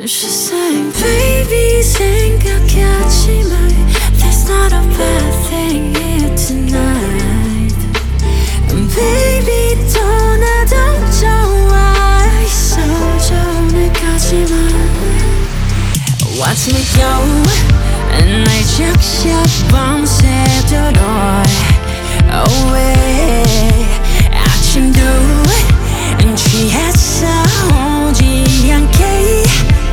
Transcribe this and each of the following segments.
She said, baby 생각하지 마. There's not a bad thing here tonight. Baby 떠나도 좋아. 있어 오늘까지만. Watch me go. 날 적셔 밤새도록. away. 아침도 취했어 오지 않게.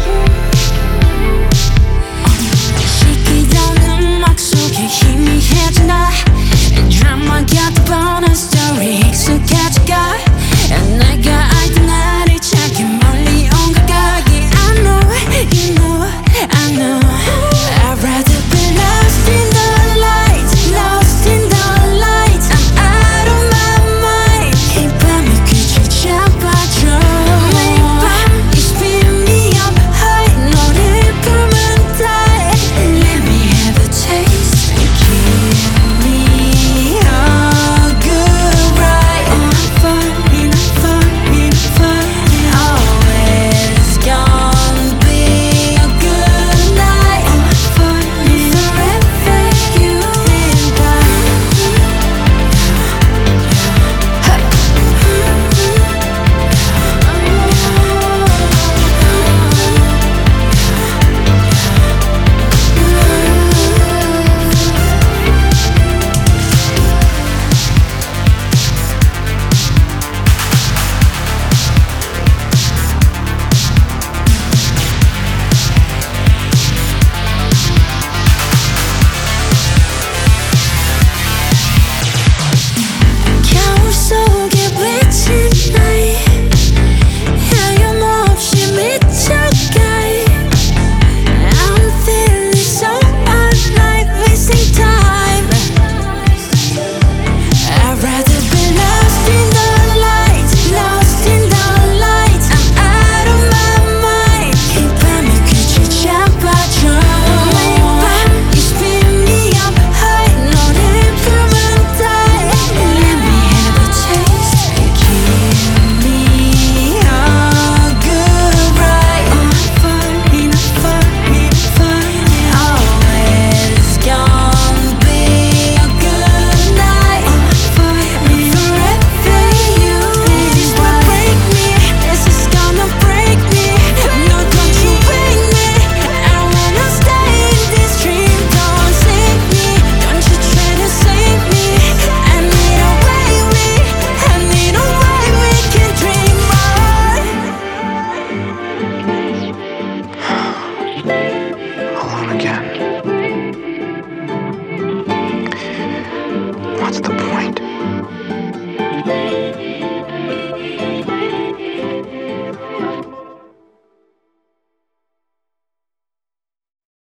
시키던 음악 속에 희미해진다. 드라마 같은 bonus story 익숙해져가. 내가 알던 나를 찾기 멀리 온 것 같기. I know, you know, I know. I'd rather be lost in the light, lost in the light. I'm out of my mind. 이 밤이 끝을 잡아줘. 매일 밤 you spin me up high. 너를 보면 die. Let me have a taste. Give me a good ride. I'm falling, I'm falling. Always gonna be a good night. I'm falling forever, you and I. 겨울 속에 비친 나이. 하염없이 미쳐가. I'm feeling so alive, wasting time. I'd rather be lost in the light, lost in the light. I'm out of my mind. 이 밤이 끝을 잡아줘. 매일 밤 you spin me up high. 너를 보면 die. Let me have a taste. Give me a good ride. I'm falling, I'm falling. Always gonna be a good night. I'm falling forever, you is what break me. This is gonna break me. No, don't you break me. I wanna stay in this dream. Don't save me. Don't you try to save me. I need a way we can dream more. Alone again. What's the point?